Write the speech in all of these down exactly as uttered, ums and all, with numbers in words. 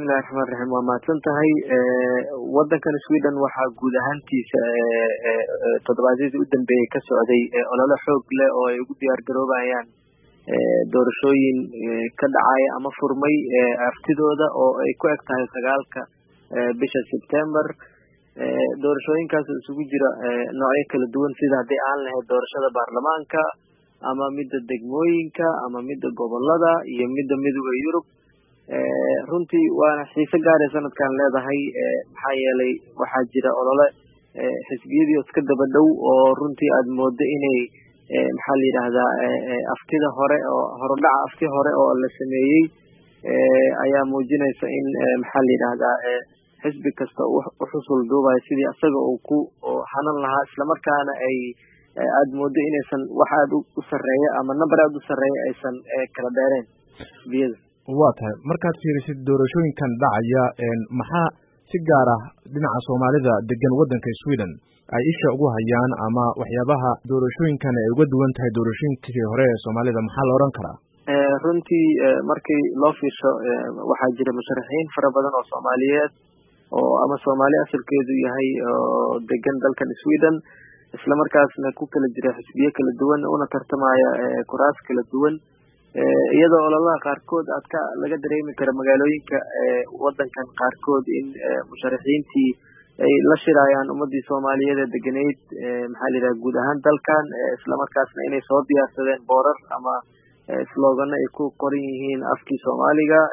bismillahi raxmaani raxiim waa mahadsantahay. Wadankan Sweden waxaa guud ahaantiisa toddobaadyadii u dambeeyay ka socday olole xoog leh oo ay ugu diyaar garoobayaan doorashooyin ka dhacaya ama furmay aftidooda oo ay ku eg tahay sagaalka bisha September. Doorashooyinkaas isugu jira noocyo kala duwan sida haddii aan lahayd doorashada baarlamaanka ama midda degmooyinka ama midda gobolada iyo midda midowga Yurub. runtii waana xiise gaar ah sanadkan leedahay maxaa yeelay waxaa jira olole xisbiyadii iska daba dhow oo runtii aad moodo inay maxaa la yiraahdaa aftida hore oo horodhaca afti hore oo la sameeyay ayaa muujinaysa in maxaa la yiraahdaa xisbi kasta uu xusul duubay sidii asaga uu ku hanan lahaa isla markaana ay aad moodo inaysan wax aad u sareeyo ama number aad u sareeyo aysan kala dheereen xisbiyada. waa tahay markaad fiirisid doorashooyinkan dhacaya maxaa si gaar ah dhinaca Soomaalida degan wadanka Sweden ay isha ugu hayaan ama waxyaabaha doorashooyinkan ay uga duwan tahay doorashooyinkii hore ee Soomaalida maxaa la oran karaa? runtii markii loo fiirsho waxaa jira musharaxiin fara badan oo Soomaaliyeed oo ama Soomaali asalkeedu yahay oo degan dalkan Sweden isla markaasna ku kala jira xisbiyo kala duwan una tartamaya kuraas kala duwan iyadoo ololaha qaarkood aad ka laga dareemi karo magaalooyinka wadankan qaarkood in musharaxiintii ay la shirayaan ummadii Soomaaliyeed ee deganeyd maxaa la yiraahdaa guud ahaan dalkan isla markaasna inay soo diyaarsadeen boorar ama slogan ay ku qoran yihiin afkii Soomaaliga.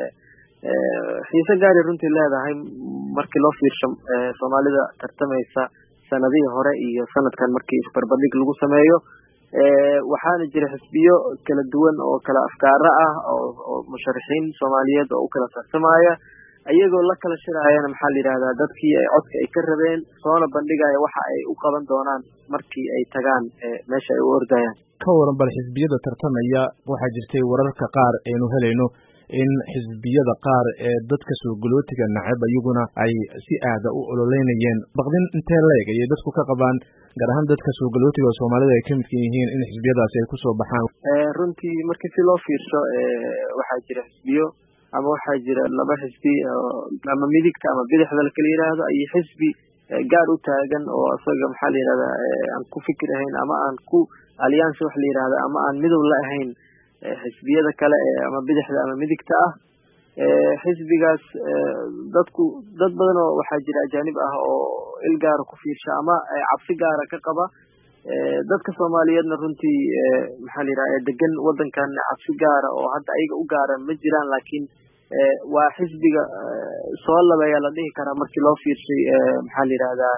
xiise gaar ah runtii leedahay markii loo fiirsho Soomaalida tartamaysa sanadihii hore iyo sanadkan markii isbarbardhig lagu sameeyo waxaana jira xisbiyo kala duwan oo kala afkaara ah oo musharaxiin Soomaaliyeed oo u kala tartamaya ayagoo la kala shirayana maxaa la yiraahdaa dadkii ay codka ay ka rabeen soona bandhigaya waxa ay u qaban doonaan markii ay tagaan meesha ay u ordayaan. ka waran bal xisbiyada tartamaya waxaa jirtay wararka qaar aynu helayno in xisbiyada qaar ee dadka soo galootiga nacab ayaguna ay si aad u ololeynayeen baqdin intee leeg ay dadku ka qabaan gaar ahaan dadka soo galootiga Soomaalida ay ka mid yihiin in xisbiyadaasi ay ku soo baxaan. runtii markii si loo fiirsho waxaa jira xisbiyo ama waxaa jira laba xisbi ama midigta ama bidixda la kala yiraahdo ay xisbi gaar u taagan oo asaga maxaa la yiraahdaa aan ku fikirahayn ama aan ku alliance wax la yiraahdo ama aan midow la ahayn xisbiyada kale ama bidixda ama midigta ah. xisbigaas dadku dad badan oo waxaa jira ajaanib ah oo il gaar ku fiirsha ama cabsi gaar ka qaba. dadka Soomaaliyeedna runtii maxaa la yiraahdaa degan wadankan cabsi gaar oo hadda ayaga u gaaran ma jiraan laakiin waa xisbiga soo labeeya la dhihi karaa markii loo fiirshay maxaa la yiraahdaa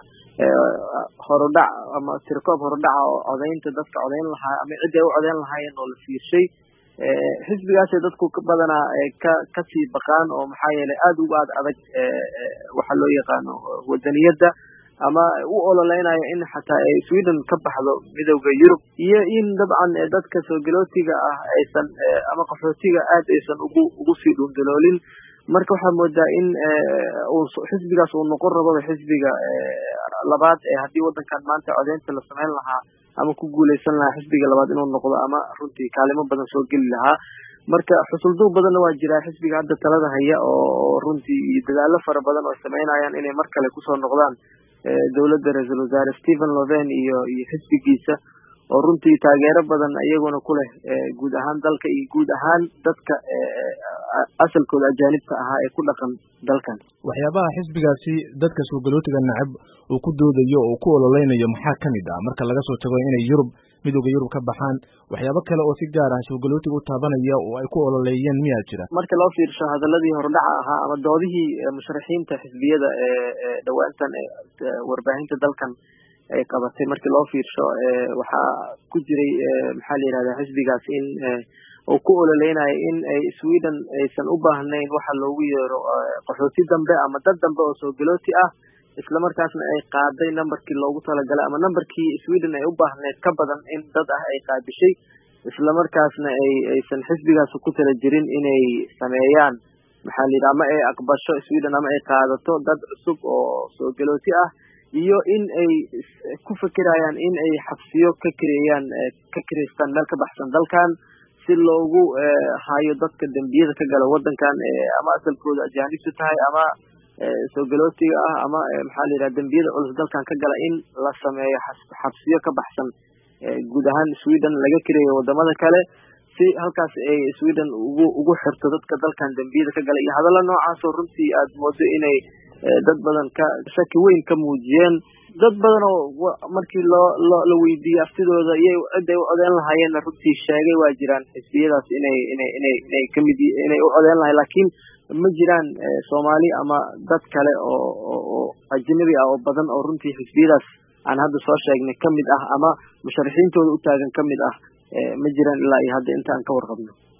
horodhac ama tirkoob horodhac oo codeynta dadka codeyn lahaa ama cid ay u codeyn lahaayeen oo la fiirshay xisbigaas dadku ka badanaa ka ka sii baqaan oo maxaa yeelay aad uga aad adag waxa loo yaqaano wadaniyada ama u ololeynaya in xataa ay Sweden ka baxdo midowga Yurub iyo in dabcan dadka soo galootiga ah aysan ama qaxootiga aad aysan ugu ugu sii dhundaloolin. marka waxaa moodaa in uu xisbigaas uu noqon rabo xisbiga labaad ee haddii wadankan maanta codeynta la sameyn lahaa ama ku guuleysan lahaa xisbiga labaad inuu noqdo ama runtii kaalimo badan soo geli lahaa. marka xusulduub badanna waa jira xisbiga hadda talada haya oo runtii dadaalo fara badan oo sameynayaan inay mar kale kusoo noqdaan dawladda ra'iisul wasaare Stephen Löfven iyo iyo xisbigiisa oo runtii taageero badan ayaguna ku leh guud ahaan dalka iyo guud ahaan dadka asalkooda ajaanibka ahaa ee ku dhaqan dalkan. waxyaabaha xisbigaasi dadka soo galootiga nacab uu ku doodayo oo ku ololeynayo maxaa kamid ah marka laga soo tago inay Yurub midowga Yurub ka baxaan waxyaabo kale oo si gaar ah soo galootiga u taabanaya oo ay ku ololeeyeen miyaa jira? marka loo fiirsho hadaladii hordhaca ahaa ama doodihii musharaxiinta xisbiyada ee dhawaantan warbaahinta dalkan ay qabatay markii loo fiirsho waxaa ku jiray maxaa la yiraahdaa xisbigaas in oo ku ololeynayo in ay Sweden aysan u baahnayn waxa loogu yeero qaxooti dambe ama dad dambe oo soo galooti ah isla markaasna ay qaaday numberkii loogu talagalay ama numberkii Sweden ay u baahneed ka badan in dad ah ay qaadishay isla markaasna ay aysan xisbigaas ku tala jirin inay sameeyaan maxaa la yiraahdaa ama ay aqbasho Sweden ama ay qaadato dad cusub oo soo galooti ah iyo in ay ku fikirayaan in ay xabsiyo ka kireeyaan ka kireystaan meel ka baxsan dalkan si loogu hayo dadka dembiyada ka gala wadankan ama asalkooda ajaanibtu tahay ama soo galootiga ah ama maxaa la yidhaha dembiyada culus dalkan ka gala in la sameeyo xabsiyo ka baxsan guud ahaan Sweden laga kireeyo wadamada kale si halkaas ay Sweden ugu ugu xirto dadka dalkan dembiyada ka gala iyo hadallo noocaas oo runtii aad moodo inay dad badan ka shaki weyn ka muujiyeen dad badan oo markii loo la weydiiyay aftidooda iyo cid ay u codeyn lahaayeen runtii sheegay waa jiraan xisbiyadaas inay inay inay inay kamid inay u codeyn lahaayeen laakiin ma jiraan Soomaali ama dad kale oo oo ajnabi ah oo badan oo runtii xisbiyadaas aan hadda soo sheegnay kamid ah ama musharaxiintooda u taagan kamid ah ma jiraan ilaa iyo hadda inta aan ka warqabno.